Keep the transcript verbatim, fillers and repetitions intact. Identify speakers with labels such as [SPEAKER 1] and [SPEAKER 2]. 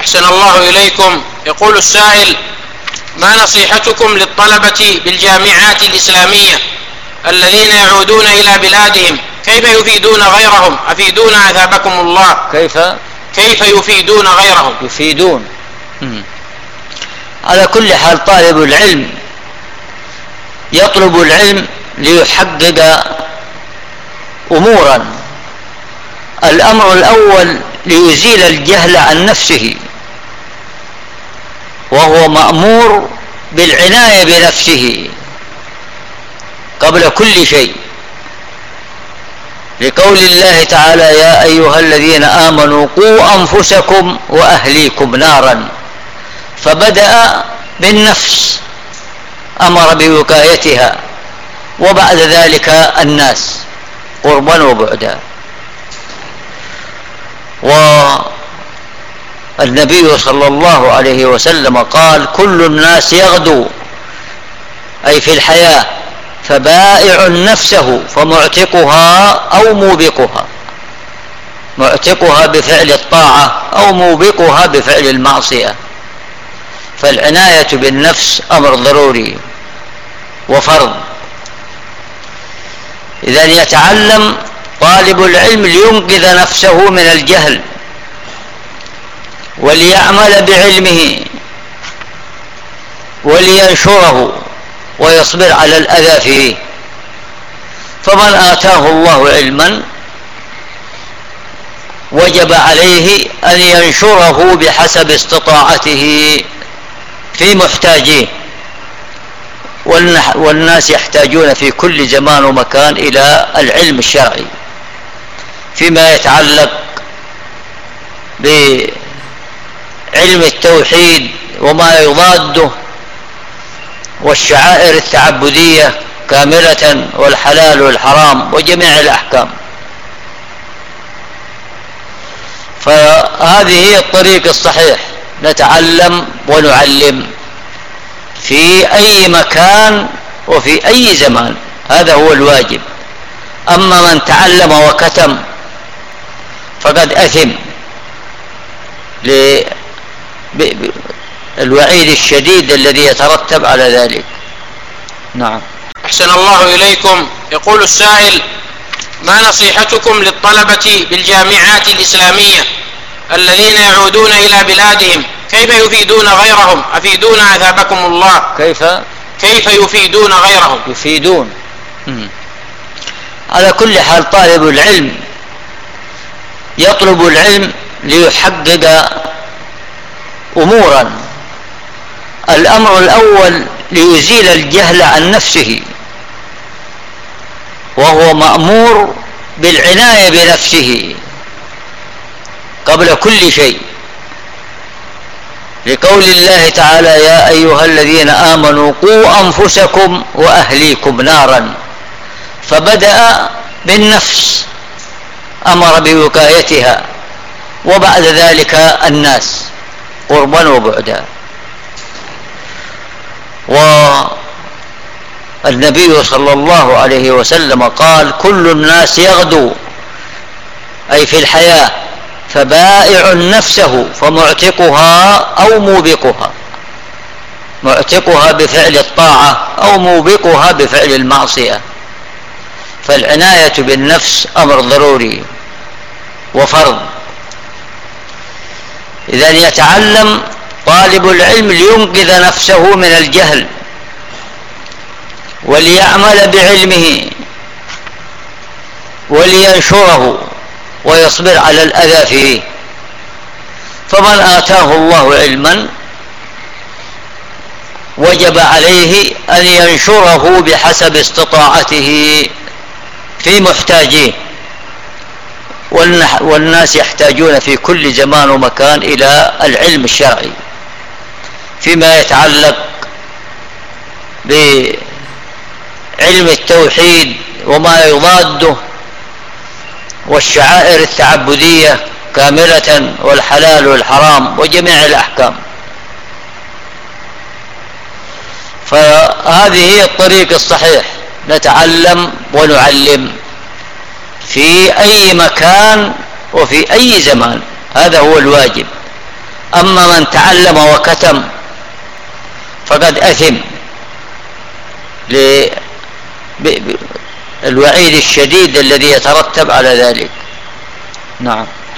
[SPEAKER 1] أحسن الله إليكم. يقول السائل: ما نصيحتكم للطلبة بالجامعات الإسلامية الذين يعودون إلى بلادهم؟ كيف يفيدون غيرهم؟ أفيدونا أثابكم الله.
[SPEAKER 2] كيف
[SPEAKER 1] كيف يفيدون غيرهم؟
[SPEAKER 2] يفيدون مم. على كل حال طالب العلم يطلب العلم ليحقق أمورا. الأمر الأول ليزيل الجهل عن نفسه، وهو مأمور بالعناية بنفسه قبل كل شيء، لقول الله تعالى: يا أيها الذين آمنوا قوا أنفسكم وأهليكم نارا. فبدأ بالنفس، أمر بوقايتها، وبعد ذلك الناس قربا وبعدا. والنبي صلى الله عليه وسلم قال: كل الناس يغدو، أي في الحياة، فبائع نفسه فمعتقها أو موبقها، معتقها بفعل الطاعة أو موبقها بفعل المعصية. فالعناية بالنفس أمر ضروري وفرض. إذن يتعلم طالب العلم لينقذ نفسه من الجهل، وليعمل بعلمه ولينشره ويصبر على الأذى فيه. فمن آتاه الله علما وجب عليه أن ينشره بحسب استطاعته في محتاجيه، والناس يحتاجون في كل زمان ومكان إلى العلم الشرعي فيما يتعلق بعلم التوحيد وما يضاده، والشعائر التعبدية كاملة، والحلال والحرام وجميع الأحكام. فهذه هي الطريق الصحيح، نتعلم ونعلم في أي مكان وفي أي زمان، هذا هو الواجب. أما من تعلم وكتم فقد أثم للوعيد الشديد الذي يترتب على ذلك. نعم.
[SPEAKER 1] أحسن الله إليكم. يقول السائل: ما نصيحتكم للطلبة بالجامعات الإسلامية الذين يعودون إلى بلادهم؟ كيف يفيدون غيرهم؟ أفيدونا أثابكم الله.
[SPEAKER 2] كيف
[SPEAKER 1] كيف يفيدون غيرهم؟
[SPEAKER 2] يفيدون مم. على كل حال طالب العلم يطلب العلم ليحقق أمورا. الأمر الأول ليزيل الجهل عن نفسه، وهو مأمور بالعناية بنفسه قبل كل شيء، لقول الله تعالى: يا أيها الذين آمنوا قوا أنفسكم وأهليكم نارا. فبدأ بالنفس، أمر بوقايتها، وبعد ذلك الناس قربا وبعدا. والنبي صلى الله عليه وسلم قال: كل الناس يغدو، أي في الحياة، فبائع نفسه فمعتقها أو موبقها، معتقها بفعل الطاعة أو موبقها بفعل المعصية. فالعناية بالنفس أمر ضروري وفرض. إذن يتعلم طالب العلم لينقذ نفسه من الجهل، وليعمل بعلمه ولينشره ويصبر على الأذى فيه. فمن آتاه الله علما وجب عليه أن ينشره بحسب استطاعته في محتاجيه، والناس يحتاجون في كل زمان ومكان إلى العلم الشرعي فيما يتعلق بعلم التوحيد وما يضاده، والشعائر التعبدية كاملة، والحلال والحرام وجميع الأحكام. فهذه هي الطريق الصحيح، نتعلم ونعلم في أي مكان وفي أي زمان، هذا هو الواجب. أما من تعلم وكتم فقد أثم للوعيد الشديد الذي يترتب على ذلك. نعم.